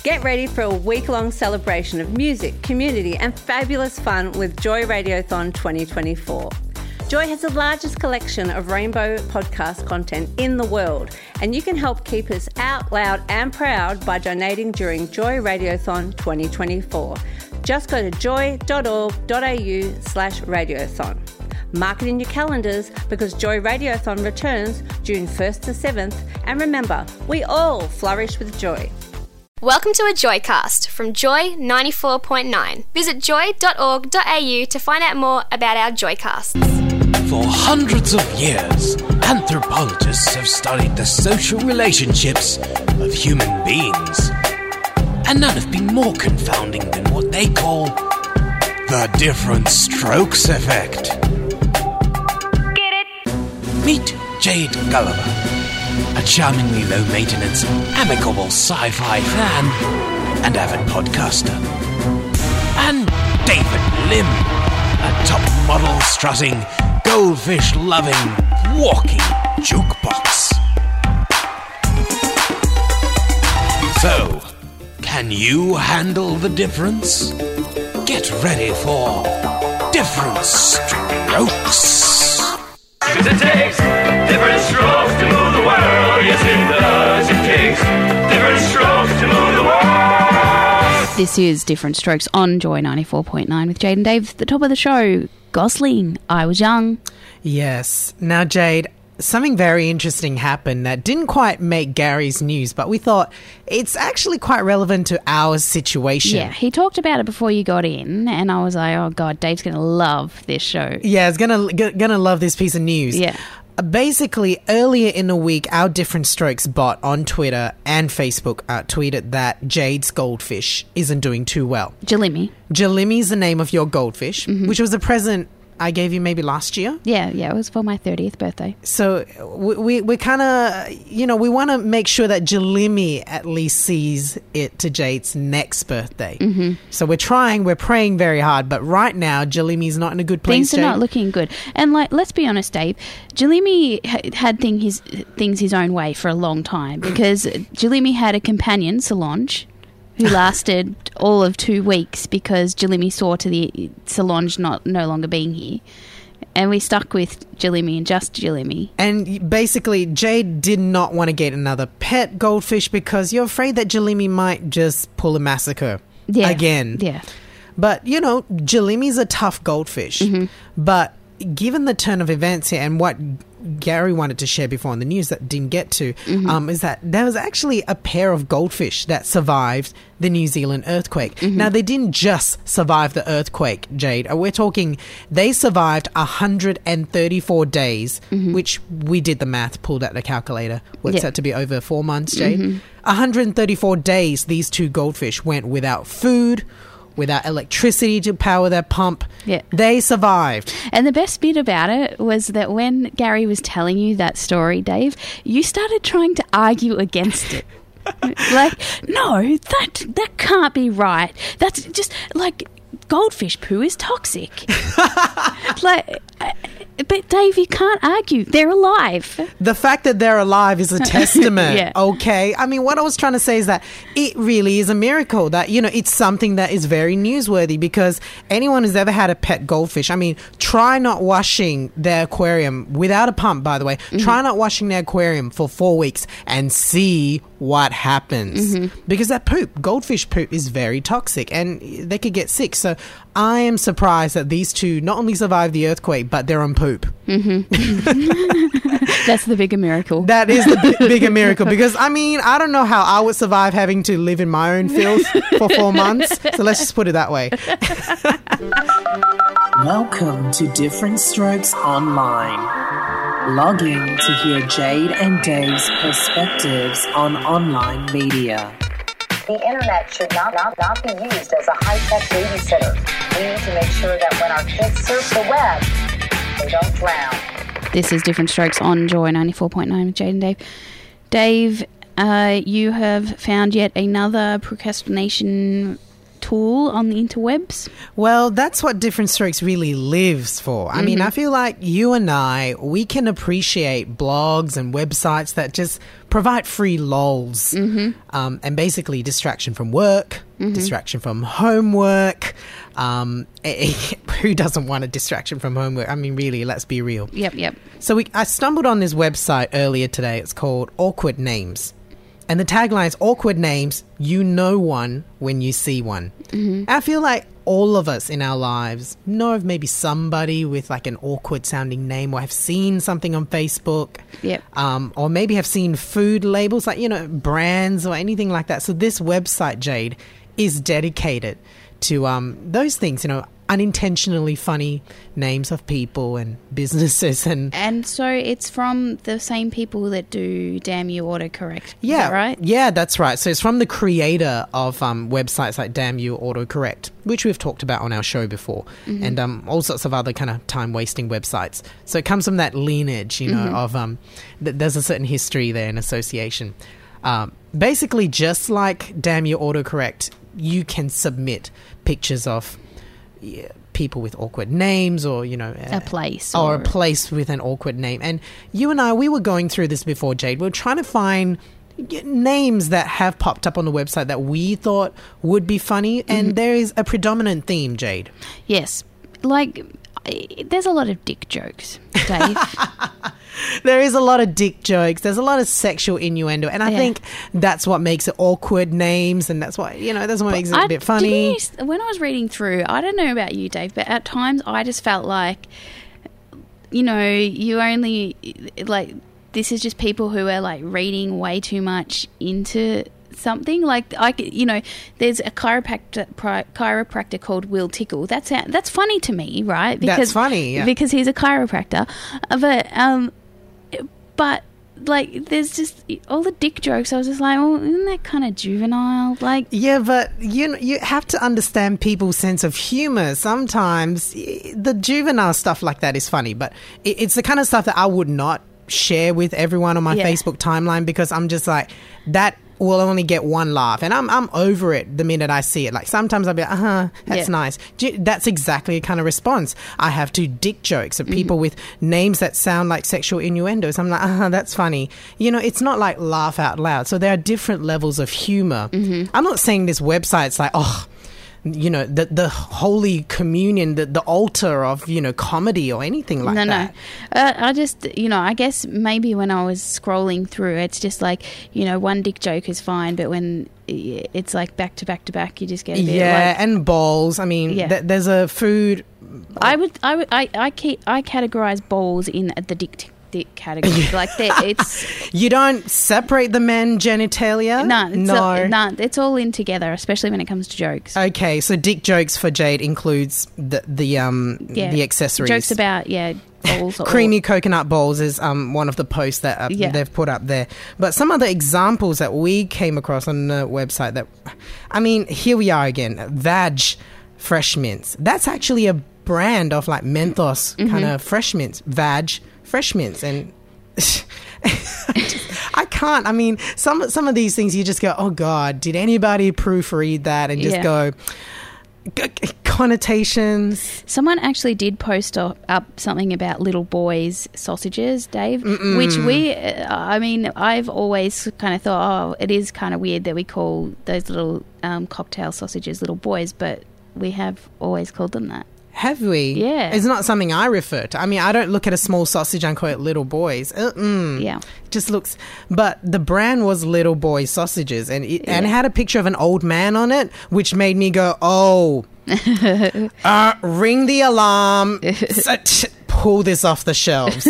Get ready for a week-long celebration of music, community and fabulous fun with Joy Radiothon 2024. Joy has the largest collection of rainbow podcast content in the world, and you can help keep us out loud and proud by donating during Joy Radiothon 2024. Just go to joy.org.au/radiothon. Mark it in your calendars because Joy Radiothon returns June 1st to 7th, and remember, we all flourish with joy. Welcome to a Joycast from Joy 94.9. Visit joy.org.au to find out more about our Joycasts. For hundreds of years, anthropologists have studied the social relationships of human beings. And none have been more confounding than what they call the different strokes effect. Get it? Meet Jade Gulliver, a charmingly low-maintenance, amicable sci-fi fan and avid podcaster. And David Lim, a top-model strutting, goldfish-loving, walking jukebox. So, can you handle the difference? Get ready for Different Strokes. 'Cause it takes different strokes to move the world. Yes, it does. It takes different strokes to move the world. This is Different Strokes on Joy 94.9 with Jade and Dave. At the top of the show, Gosling, I Was Young. Yes. Now, Jade, something very interesting happened that didn't quite make Gary's news, but we thought it's actually quite relevant to our situation. Yeah, he talked about it before you got in, and I was like, oh, God, Dave's going to love this show. Yeah, it's gonna love this piece of news. Yeah. Basically, earlier in the week, our Different Strokes bot on Twitter and Facebook tweeted that Jade's goldfish isn't doing too well. Jalimi. Jalimi's the name of your goldfish, which was a present I gave you maybe last year. Yeah, it was for my 30th birthday. So we kind of, we want to make sure that Jalimi at least sees it to Jade's next birthday. Mm-hmm. So we're praying very hard, but right now Jalimi's not in a good place. Things are not looking good. And let's be honest, Dave, Jalimi had things his own way for a long time because Jalimi had a companion, Solange, who lasted all of 2 weeks because Jalimi saw to the Solange no longer being here. And we stuck with Jalimi and just Jalimi. And basically, Jade did not want to get another pet goldfish because you're afraid that Jalimi might just pull a massacre again. Yeah. But, Jalimi's a tough goldfish. Mm-hmm. But given the turn of events here and what Gary wanted to share before on the news that didn't get to, is that there was actually a pair of goldfish that survived the New Zealand earthquake. Mm-hmm. Now, they didn't just survive the earthquake, Jade. We're talking they survived 134 days, which we did the math, pulled out the calculator. Works out to be over 4 months, Jade. 134 days these two goldfish went without food, without electricity to power their pump. Yeah. They survived. And the best bit about it was that when Gary was telling you that story, Dave, you started trying to argue against it. Like, no, that can't be right. That's just like goldfish poo is toxic. But Dave, you can't argue. They're alive. The fact that they're alive is a testament, okay? I mean, what I was trying to say is that it really is a miracle that, it's something that is very newsworthy because anyone who's ever had a pet goldfish, I mean, try not washing their aquarium without a pump, by the way. Try not washing their aquarium for 4 weeks and see what happens. Because that poop, goldfish poop, is very toxic and they could get sick. So I am surprised that these two not only survived the earthquake, but they're on poop. That's the bigger miracle. That is the bigger miracle because, I mean, I don't know how I would survive having to live in my own filth for 4 months. So let's just put it that way. Welcome to Different Strokes Online. Log in to hear Jade and Dave's perspectives on online media. The internet should not be used as a high-tech babysitter. We need to make sure that when our kids surf the web, they don't drown. This is Different Strokes on Joy 94.9 with Jade and Dave. Dave, you have found yet another procrastination tool on the interwebs? Well, that's what Different Strokes really lives for. I mean, I feel like you and I, we can appreciate blogs and websites that just provide free lols, and basically distraction from work, distraction from homework. Who doesn't want a distraction from homework? I mean, really, let's be real. Yep. So I stumbled on this website earlier today. It's called Awkward Names. And the tagline is, awkward names, you know one when you see one. I feel like all of us in our lives know of maybe somebody with like an awkward sounding name, or have seen something on Facebook. Or maybe have seen food labels, like, brands or anything like that. So this website, Jade, is dedicated to those things, unintentionally funny names of people and businesses. And so it's from the same people that do Damn You Autocorrect. Yeah, is that right? Yeah, that's right. So it's from the creator of websites like Damn You Autocorrect, which we've talked about on our show before, and all sorts of other kind of time-wasting websites. So it comes from that lineage, of there's a certain history there and association. Basically, just like Damn You Autocorrect, you can submit pictures of people with awkward names, or a place, or a place with an awkward name. And you and I, we were going through this before, Jade. We were trying to find names that have popped up on the website that we thought would be funny, and there is a predominant theme, Jade. Yes, like there's a lot of dick jokes, Dave. There is a lot of dick jokes. There's a lot of sexual innuendo, and I think that's what makes it awkward names, and that's what that's what makes it a bit funny. When I was reading through, I don't know about you, Dave, but at times I just felt like, you only like this is just people who are like reading way too much into something. Like there's a chiropractor called Will Tickle. That's funny to me, right? Because, that's funny, yeah. Because he's a chiropractor, but like there's just all the dick jokes. I was just like, oh, isn't that kind of juvenile? Like, yeah, but you have to understand people's sense of humor. Sometimes the juvenile stuff like that is funny, but it's the kind of stuff that I would not share with everyone on my Facebook timeline, because I'm just like, that will only get one laugh, and I'm over it the minute I see it. Like sometimes I'll be like, that's nice. That's exactly the kind of response I have to dick jokes of people with names that sound like sexual innuendos. I'm like, that's funny. It's not like laugh out loud. So there are different levels of humor. I'm not saying this website's like, the holy communion, the altar of comedy or anything like that. I just I guess maybe when I was scrolling through, it's just like one dick joke is fine, but when it's like back to back to back, you just get a bit and balls. I mean, there's a food. I categorize balls in the dick category. Like it's you don't separate the men genitalia. No, it's all in together, especially when it comes to jokes. Okay, so dick jokes for Jade includes the accessories. Jokes about balls. Creamy coconut balls is one of the posts that they've put up there. But some other examples that we came across on the website that, I mean, here we are again. Vag Fresh Mints. That's actually a brand of like Mentos kind of fresh mints. Vag Fresh Mints. And I can't. I mean, some of these things you just go, oh God, did anybody proofread that and just go connotations? Someone actually did post up something about little boys' sausages, Dave, which I've always kind of thought, it is kind of weird that we call those little cocktail sausages little boys, but we have always called them that. Have we? Yeah. It's not something I refer to. I mean, I don't look at a small sausage and call it little boys. Yeah. Just looks... But the brand was Little Boy Sausages, and it had a picture of an old man on it, which made me go, oh, ring the alarm, pull this off the shelves.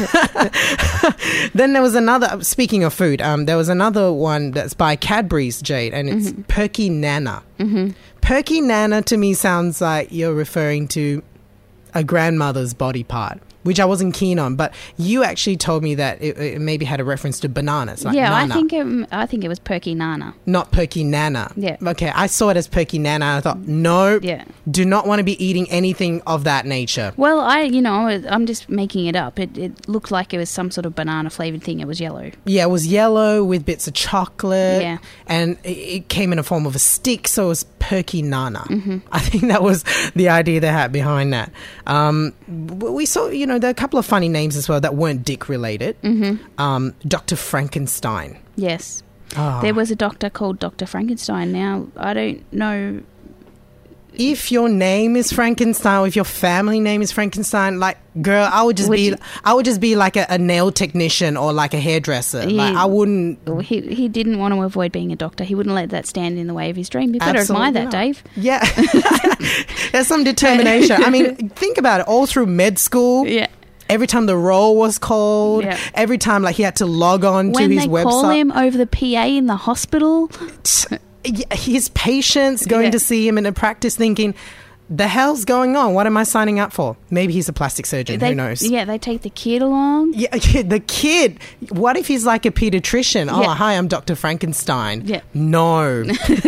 Then there was another... Speaking of food, there was another one that's by Cadbury's, Jade, and it's Perky Nana. Perky Nana to me sounds like you're referring to a grandmother's body part, which I wasn't keen on. But you actually told me that it maybe had a reference to bananas. Like Nana. I think it was Perky Nana, not Perky Nana. Yeah. Okay, I saw it as Perky Nana. And I thought, no, do not want to be eating anything of that nature. Well, I'm just making it up. It looked like it was some sort of banana flavored thing. It was yellow. Yeah, it was yellow with bits of chocolate. Yeah, and it came in a form of a stick, so it was Perky Nana. I think that was the idea they had behind that. We saw, there are a couple of funny names as well that weren't Dick related. Dr. Frankenstein. Yes. There was a doctor called Dr. Frankenstein. Now, I don't know. If your name is Frankenstein, or if your family name is Frankenstein, like, girl, I would just be like a nail technician or like a hairdresser. Like, I wouldn't. He didn't want to avoid being a doctor. He wouldn't let that stand in the way of his dream. You better admire that, Dave. Yeah, there's some determination. I mean, think about it. All through med school. Yeah. Every time the roll was called, every time like he had to log on to his website. When they call him over the PA in the hospital. His patients going to see him in a practice thinking, the hell's going on? What am I signing up for? Maybe he's a plastic surgeon. Who knows? Yeah, they take the kid along. Yeah, the kid. What if he's like a pediatrician? Oh, hi, I'm Dr. Frankenstein. Yeah. No.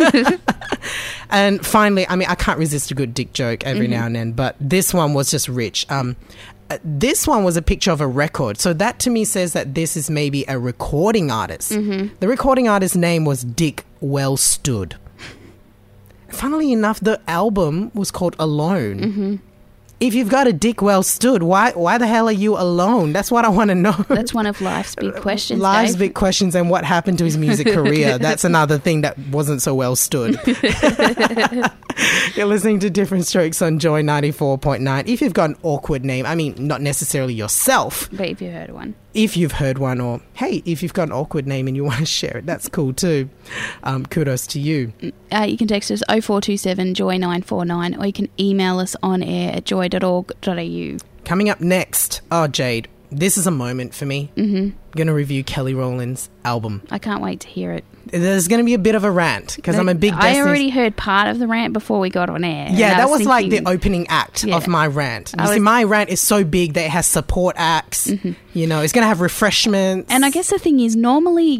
And finally, I mean, I can't resist a good dick joke every now and then, but this one was just rich. This one was a picture of a record. So that to me says that this is maybe a recording artist. The recording artist's name was Dick Wellstood. Funnily enough, the album was called Alone. If you've got a Dick Wellstood, why the hell are you alone? That's what I want to know. That's one of life's big questions, Life's Dave. Big questions, and what happened to his music career. That's another thing that wasn't so well stood. You're listening to Different Strokes on Joy 94.9. If you've got an awkward name, I mean, not necessarily yourself. But if you heard one. If you've heard one, or, hey, if you've got an awkward name and you want to share it, that's cool too. Kudos to you. You can text us 0427 Joy 949, or you can email us on air at joy.org.au. Coming up next, Jade, this is a moment for me. I'm going to review Kelly Rowland's album. I can't wait to hear it. There's going to be a bit of a rant because I'm a big I already heard part of the rant before we got on air. Yeah, that was like the opening act of my rant. You see, my rant is so big that it has support acts. You know, it's going to have refreshments. And I guess the thing is, normally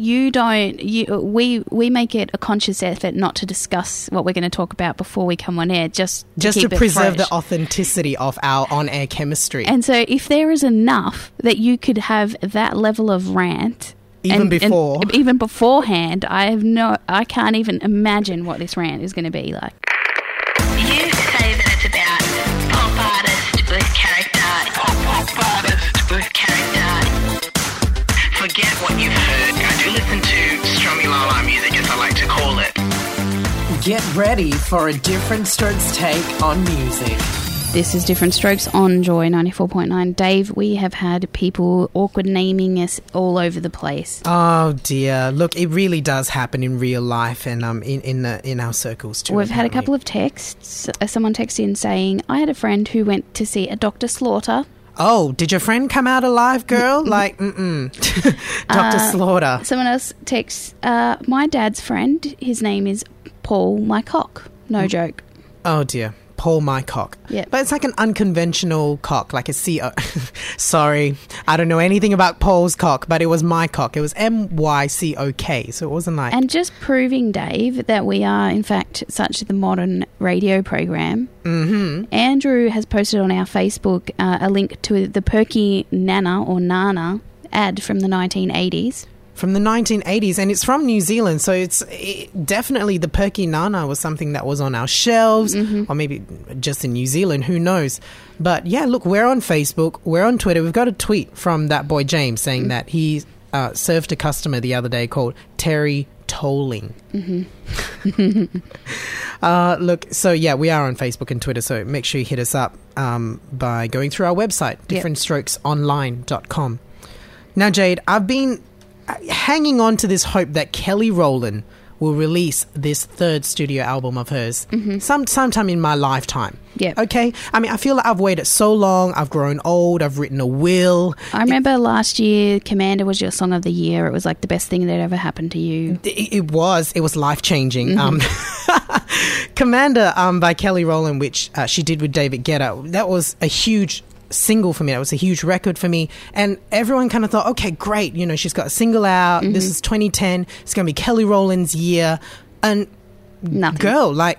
we make it a conscious effort not to discuss what we're going to talk about before we come on air, just to preserve the authenticity of our on-air chemistry. And so if there is enough that you could have that level of rant... Even beforehand, I can't even imagine what this rant is going to be like. You say that it's about pop artist with character. Pop artist with character. Forget what you've heard. I do listen to Strummy-la-la music, as I like to call it. Get ready for a Different Strokes take on music. This is Different Strokes on Joy 94.9. Dave, we have had people awkward naming us all over the place. Oh dear! Look, it really does happen in real life and in our circles too. We've had a couple of texts. Someone texted in saying, "I had a friend who went to see a Dr. Slaughter." Oh, did your friend come out alive, girl? Like, Dr. Slaughter. Someone else texts, "My dad's friend. His name is Paul Mycock." No joke. Oh dear. Paul Mycock. Yeah. But it's like an unconventional cock, like a C-O. Sorry, I don't know anything about Paul's cock, but it was Mycock. It was M-Y-C-O-K, so it wasn't like... And just proving, Dave, that we are, in fact, such the modern radio program, Andrew has posted on our Facebook a link to the Perky Nana or Nana ad from the 1980s. From the 1980s, and it's from New Zealand, so definitely the Perky Nana was something that was on our shelves, or maybe just in New Zealand, who knows. But yeah, look, we're on Facebook, we're on Twitter. We've got a tweet from that boy James saying that he served a customer the other day called Terry Tolling. Look, so yeah, we are on Facebook and Twitter, so make sure you hit us up by going through our website, differentstrokesonline.com. Now, Jade, I've been hanging on to this hope that Kelly Rowland will release this third studio album of hers sometime in my lifetime. Yeah. Okay? I mean, I feel like I've waited so long. I've grown old. I've written a will. I remember last year, Commander was your song of the year. It was like the best thing that ever happened to you. It was life-changing. Commander by Kelly Rowland, which she did with David Guetta, that was a huge single for me. That was a huge record for me, and everyone kind of thought, okay, great, you know, she's got a single out, this is 2010, it's going to be Kelly Rowland's year, and nothing. Girl, like,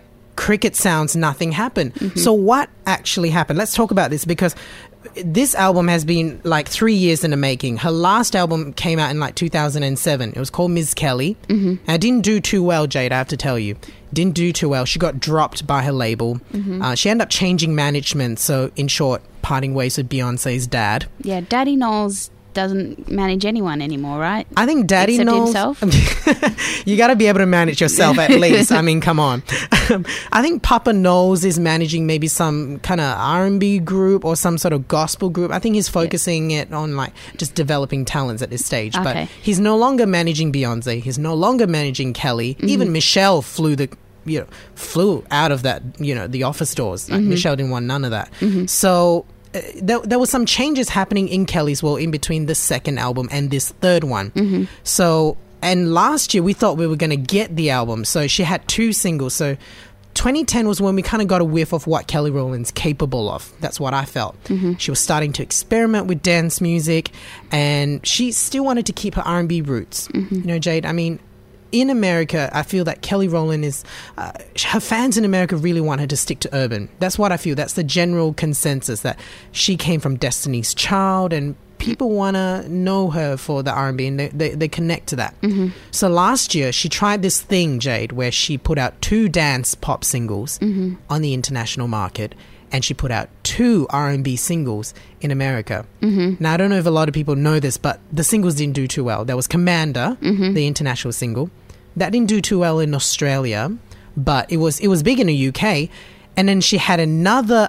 cricket sounds, nothing happened. So what actually happened? Let's talk about this, because this album has been like 3 years in the making. Her last album came out in like 2007. It was called Ms. Kelly. And it didn't do too well, Jade, I have to tell you. Didn't do too well. She got dropped by her label. She ended up changing management. So in short, parting ways with Beyonce's dad. Yeah, Daddy Knowles doesn't manage anyone anymore, right? I think Daddy Except Knowles... himself. You got to be able to manage yourself at least. I mean, come on. I think Papa Knowles is managing maybe some kind of R&B group or some sort of gospel group. I think he's focusing it on like just developing talents at this stage. Okay. But he's no longer managing Beyonce. He's no longer managing Kelly. Even Michelle flew out of that, the office doors. Like, Michelle didn't want none of that. So... There was some changes happening in Kelly's world in between the second album and this third one. So, and last year we thought we were going to get the album. So she had 2 singles. So 2010 was when we kind of got a whiff of what Kelly Rowland's capable of. That's what I felt. She was starting to experiment with dance music, and she still wanted to keep her R&B roots. Jade, I mean, in America, I feel that Kelly Rowland is... her fans in America really want her to stick to urban. That's what I feel. That's the general consensus, that she came from Destiny's Child, and people want to know her for the R&B, and they connect to that. So last year, she tried this thing, Jade, where she put out 2 dance pop singles on the international market, and she put out 2 R&B singles in America. Now, I don't know if a lot of people know this, but the singles didn't do too well. There was Commander, the international single. That didn't do too well in Australia, but it was big in the UK. And then she had another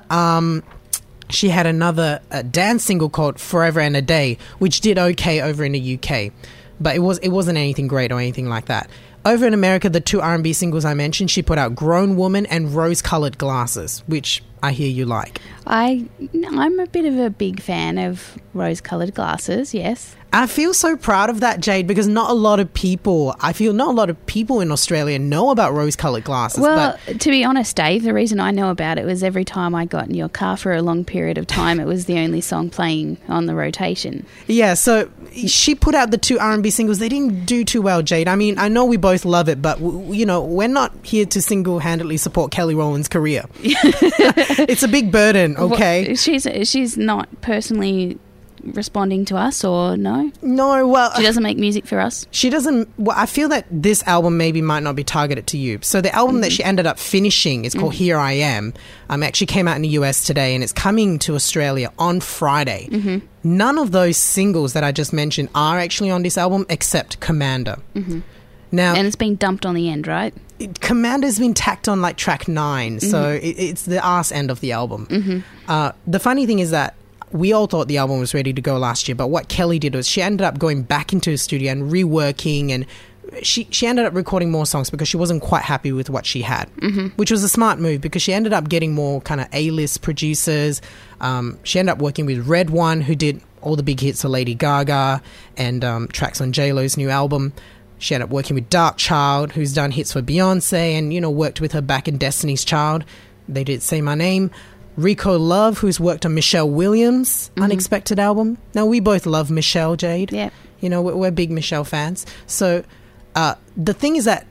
dance single called Forever and a Day, which did okay over in the UK, but it wasn't anything great or anything like that. Over in America, the 2 R&B singles I mentioned, she put out Grown Woman and Rose-Colored Glasses, which I hear you like. I'm a bit of a big fan of Rose-Colored Glasses, yes. I feel so proud of that, Jade, because not a lot of people in Australia know about Rose-Colored Glasses. Well, to be honest, Dave, the reason I know about it was every time I got in your car for a long period of time, it was the only song playing on the rotation. Yeah, so she put out the 2 R&B singles. They didn't do too well, Jade. I mean, I know we both love it, but, we're not here to single-handedly support Kelly Rowland's career. It's a big burden, okay? Well, she's not personally responding to us, or no? No, well... She doesn't make music for us? She doesn't... Well, I feel that this album maybe might not be targeted to you. So the album that she ended up finishing is called Here I Am. Actually came out in the US today, and it's coming to Australia on Friday. None of those singles that I just mentioned are actually on this album except Commander. Now, and it's been dumped on the end, right? Commander's been tacked on like track 9, so it's the arse end of the album. The funny thing is that we all thought the album was ready to go last year, but what Kelly did was she ended up going back into the studio and reworking, and she ended up recording more songs because she wasn't quite happy with what she had, which was a smart move because she ended up getting more kind of A-list producers. She ended up working with Red One, who did all the big hits for Lady Gaga and tracks on J-Lo's new album. She ended up working with Dark Child, who's done hits for Beyonce, and, worked with her back in Destiny's Child. They did Say My Name. Rico Love, who's worked on Michelle Williams' Unexpected album. Now, we both love Michelle, Jade. Yeah. We're big Michelle fans. So the thing is that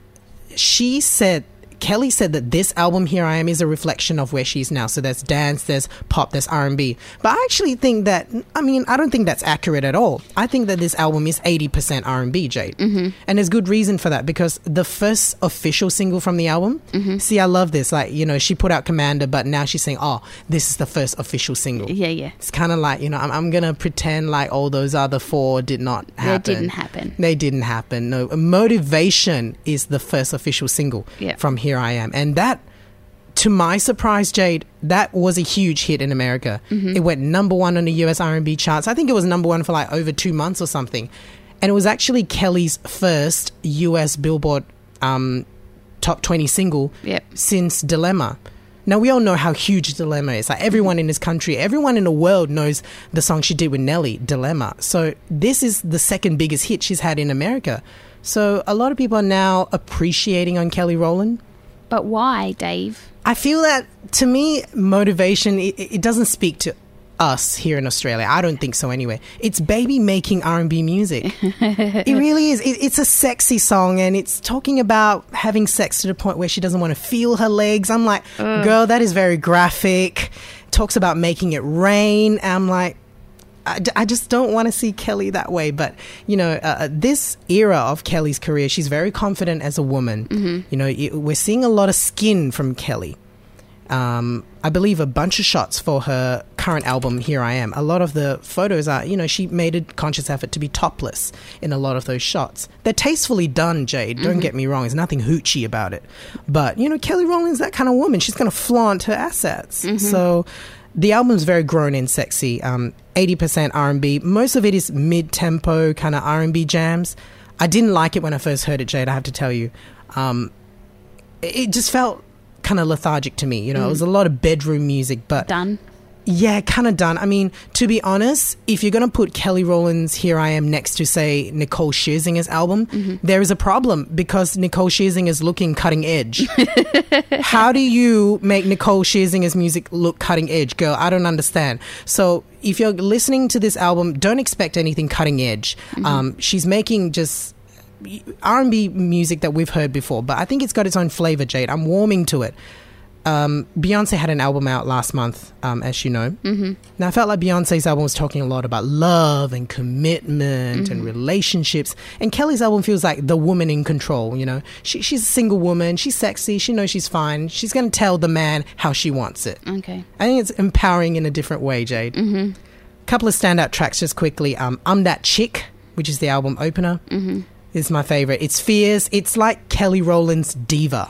Kelly said that this album, Here I Am, is a reflection of where she is now. So there's dance, there's pop, there's R&B. But I actually think that, I don't think that's accurate at all. I think that this album is 80% R&B, Jade. And there's good reason for that, because the first official single from the album, see, I love this. Like, she put out Commander, but now she's saying, this is the first official single. Yeah. It's kind of like, I'm going to pretend like all those other 4 did not happen. They didn't happen. No, Motivation is the first official single from Here I Am. And that, to my surprise, Jade, that was a huge hit in America. It went number 1 on the US R&B charts. I think it was number 1 for like over 2 months or something. And it was actually Kelly's first US Billboard top 20 single since Dilemma. Now, we all know how huge Dilemma is. Like, everyone in this country, everyone in the world knows the song she did with Nelly, Dilemma. So this is the second biggest hit she's had in America. So a lot of people are now appreciating on Kelly Rowland. But why, Dave? I feel that, to me, Motivation, it doesn't speak to us here in Australia. I don't think so anyway. It's Baby making R&B music. It really is. It's a sexy song, and it's talking about having sex to the point where she doesn't want to feel her legs. I'm like, girl, that is very graphic. Talks about making it rain. I'm like, I just don't want to see Kelly that way. But, you know, this era of Kelly's career, she's very confident as a woman. You know, we're seeing a lot of skin from Kelly. I believe a bunch of shots for her current album, Here I Am. A lot of the photos are, you know, she made a conscious effort to be topless in a lot of those shots. They're tastefully done, Jade. Don't get me wrong. There's nothing hoochie about it. But, you know, Kelly Rowland's that kind of woman. She's going to flaunt her assets. So the album's very grown and sexy. 80% R&B. Most of it is mid-tempo kind of R&B jams. I didn't like it when I first heard it, Jade, I have to tell you. It just felt kind of lethargic to me. You know, it was a lot of bedroom music, but Done. Yeah, kind of done. I mean, to be honest, if you're going to put Kelly Rowland's Here I Am next to, say, Nicole Scherzinger's album, there is a problem because Nicole Scherzinger is looking cutting edge. How do you make Nicole Scherzinger's music look cutting edge, girl? I don't understand. So if you're listening to this album, don't expect anything cutting edge. She's making just R&B music that we've heard before, but I think it's got its own flavor, Jade. I'm warming to it. Beyonce had an album out last month, as you know. Now, I felt like Beyonce's album was talking a lot about love and commitment and relationships. And Kelly's album feels like the woman in control, you know. She's a single woman. She's sexy. She knows she's fine. She's going to tell the man how she wants it. Okay. I think it's empowering in a different way, Jade. Couple of standout tracks just quickly. I'm That Chick, which is the album opener, is my favorite. It's fierce. It's like Kelly Rowland's Diva.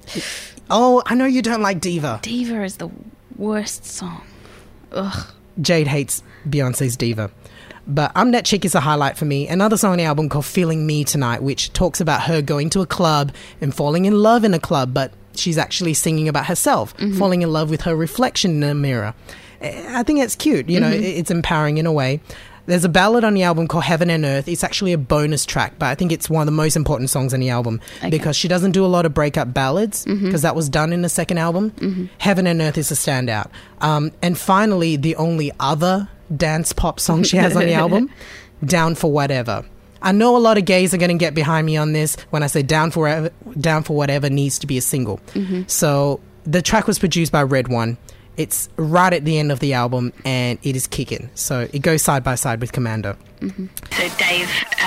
Oh, I know you don't like Diva. Diva is the worst song. Ugh. Jade hates Beyonce's Diva. But I'm That Chick is a highlight for me. Another song on the album called Feeling Me Tonight, which talks about her going to a club and falling in love in a club, but she's actually singing about herself, falling in love with her reflection in a mirror. I think it's cute. You know, it's empowering in a way. There's a ballad on the album called Heaven and Earth. It's actually a bonus track, but I think it's one of the most important songs on the album because she doesn't do a lot of breakup ballads because that was done in the second album. Heaven and Earth is a standout. And finally, the only other dance pop song she has on the album, Down for Whatever. I know a lot of gays are going to get behind me on this when I say Down for Whatever needs to be a single. So the track was produced by Red One. It's right at the end of the album and it is kicking. So it goes side by side with Commando. So Dave,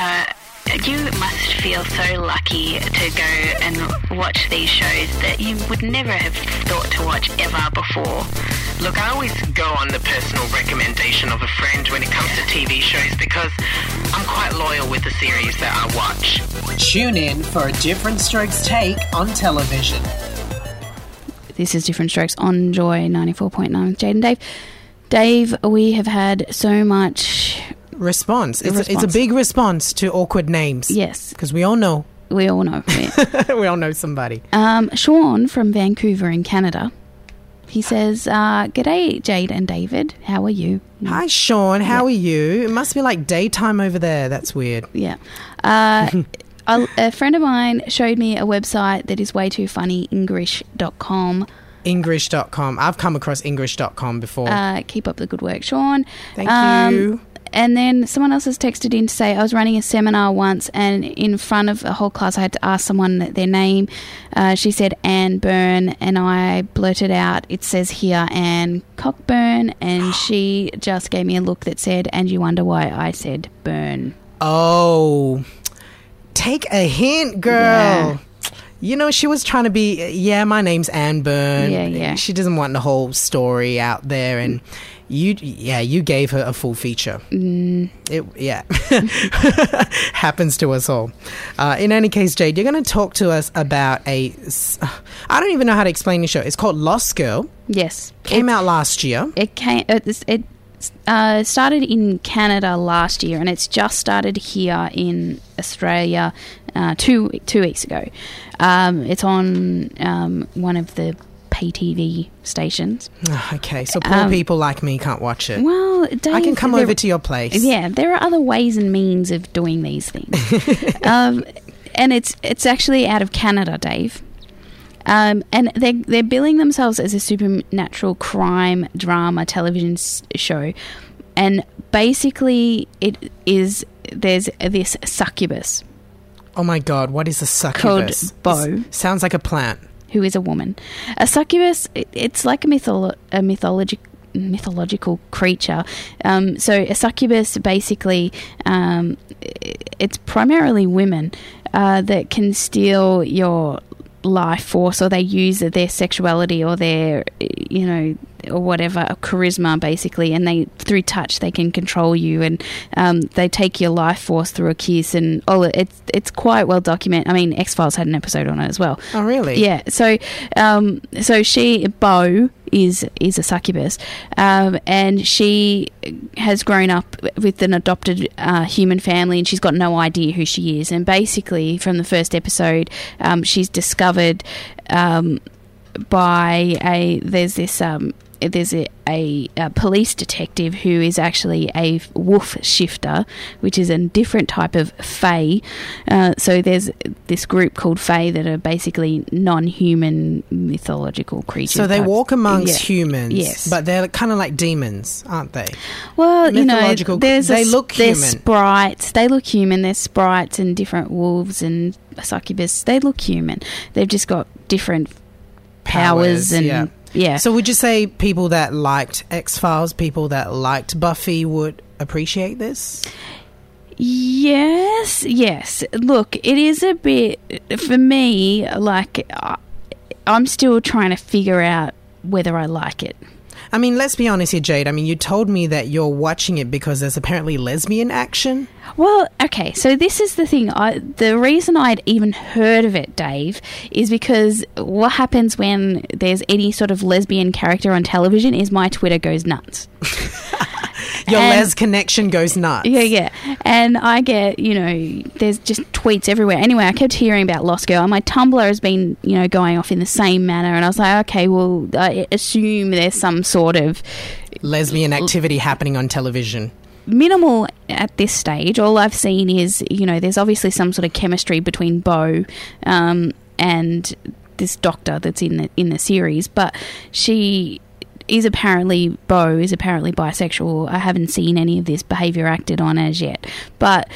you must feel so lucky to go and watch these shows that you would never have thought to watch ever before. Look, I always go on the personal recommendation of a friend when it comes to TV shows because I'm quite loyal with the series that I watch. Tune in for a Different Strokes take on television. This is Different Strokes on Joy 94.9 with Jade and Dave. Dave, we have had so much response. It's a big response to awkward names. Yes. Because we all know. We all know. Yeah. We all know somebody. Sean from Vancouver in Canada. He says, G'day, Jade and David. How are you? Hi, Sean. How are you? It must be like daytime over there. That's weird. Yeah. A friend of mine showed me a website that is way too funny, Ingrish.com. Ingrish.com. I've come across Ingrish.com before. Keep up the good work, Sean. Thank you. And then someone else has texted in to say, I was running a seminar once and in front of a whole class I had to ask someone their name. She said Anne Byrne and I blurted out, it says here Anne Cockburn, and she just gave me a look that said, and you wonder why I said Byrne. Oh, take a hint, girl. Yeah. You know, she was trying to be, my name's Anne Byrne. Yeah. She doesn't want the whole story out there, and you gave her a full feature. Happens to us all. In any case, Jade, you're going to talk to us about I don't even know how to explain the show. It's called Lost Girl. Yes. Came out last year. It started in Canada last year, and it's just started here in Australia 2 weeks ago. It's on one of the pay TV stations. Okay, so poor people like me can't watch it. Well, Dave, I can come over to your place. Yeah, there are other ways and means of doing these things. And it's actually out of Canada, Dave. And they're billing themselves as a supernatural crime drama television show. And basically there's this succubus. Oh my God, what is a succubus? Called Bo. Sounds like a plant. Who is a woman. A succubus, it's like a mythological creature. So a succubus, basically, it's primarily women that can steal your life force, or they use their sexuality or their, or whatever, charisma, basically, and they, through touch, they can control you, and they take your life force through a kiss, and it's quite well documented. I mean, X-Files had an episode on it as well. Oh, really? Yeah. So Bo is a succubus, and she has grown up with an adopted human family, and she's got no idea who she is. And basically, from the first episode, she's discovered by there's a police detective who is actually a wolf shifter, which is a different type of fae. So there's this group called fae that are basically non-human mythological creatures. So they walk amongst humans, yes, but they're kind of like demons, aren't they? Well, they look human. They're sprites. They look human. They're sprites and different wolves and succubus. They look human. They've just got different powers and... Yeah. So would you say people that liked X-Files, people that liked Buffy would appreciate this? Yes. Look, it is a bit, for me, like, I'm still trying to figure out whether I like it. I mean, let's be honest here, Jade. I mean, you told me that you're watching it because there's apparently lesbian action. Well, okay, so this is the thing. The reason I'd even heard of it, Dave, is because what happens when there's any sort of lesbian character on television is my Twitter goes nuts. Your les connection goes nuts. Yeah. And I get, there's just tweets everywhere. Anyway, I kept hearing about Lost Girl, and my Tumblr has been, going off in the same manner. And I was like, okay, well, I assume there's some sort of lesbian activity happening on television. Minimal at this stage. All I've seen is, there's obviously some sort of chemistry between Bo and this doctor that's in the series, but Bo is apparently bisexual. I haven't seen any of this behaviour acted on as yet. But,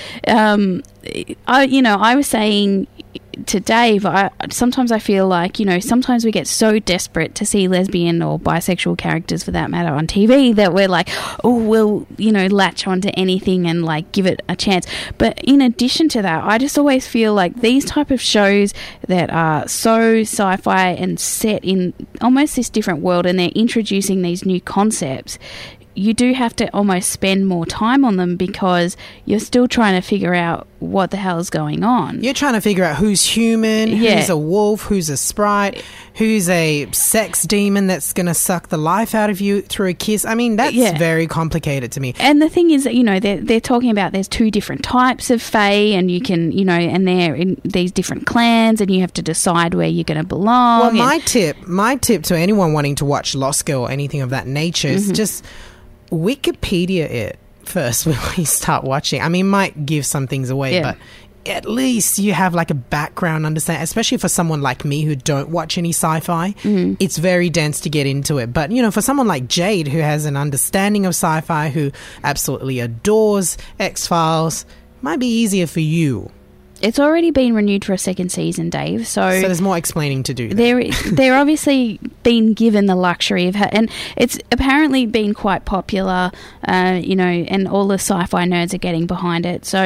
I was saying to Dave, sometimes I feel like, sometimes we get so desperate to see lesbian or bisexual characters, for that matter, on TV, that we're like, oh, we'll, latch onto anything and, like, give it a chance. But in addition to that, I just always feel like these type of shows that are so sci-fi and set in almost this different world, and they're introducing these new concepts, you do have to almost spend more time on them, because you're still trying to figure out what the hell is going on. You're trying to figure out who's human, who's a wolf, who's a sprite, who's a sex demon that's going to suck the life out of you through a kiss. I mean, that's very complicated to me. And the thing is that, they're talking about there's two different types of fae, and you can, and they're in these different clans, and you have to decide where you're going to belong. Well, my tip to anyone wanting to watch Lost Girl or anything of that nature is just Wikipedia it first before you start watching. I mean, it might give some things away, but at least you have like a background understanding, especially for someone like me who don't watch any sci-fi. It's very dense to get into it. But, for someone like Jade, who has an understanding of sci-fi, who absolutely adores X-Files, it might be easier for you. It's already been renewed for a second season, Dave. So there's more explaining to do there. They're obviously been given the luxury of and it's apparently been quite popular, and all the sci-fi nerds are getting behind it. So,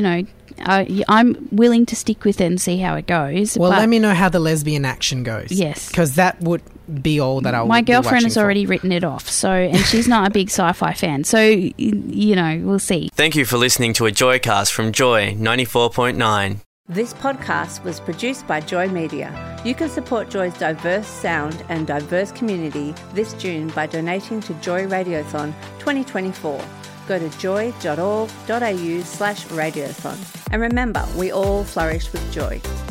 I'm willing to stick with it and see how it goes. Well, let me know how the lesbian action goes. Yes. Because that would be all that I would My girlfriend has already written it off, and she's not a big sci-fi fan. So, we'll see. Thank you for listening to a Joycast from Joy 94.9. This podcast was produced by Joy Media. You can support Joy's diverse sound and diverse community this June by donating to Joy Radiothon 2024. Go to joy.org.au/radiothon. And remember, we all flourish with joy.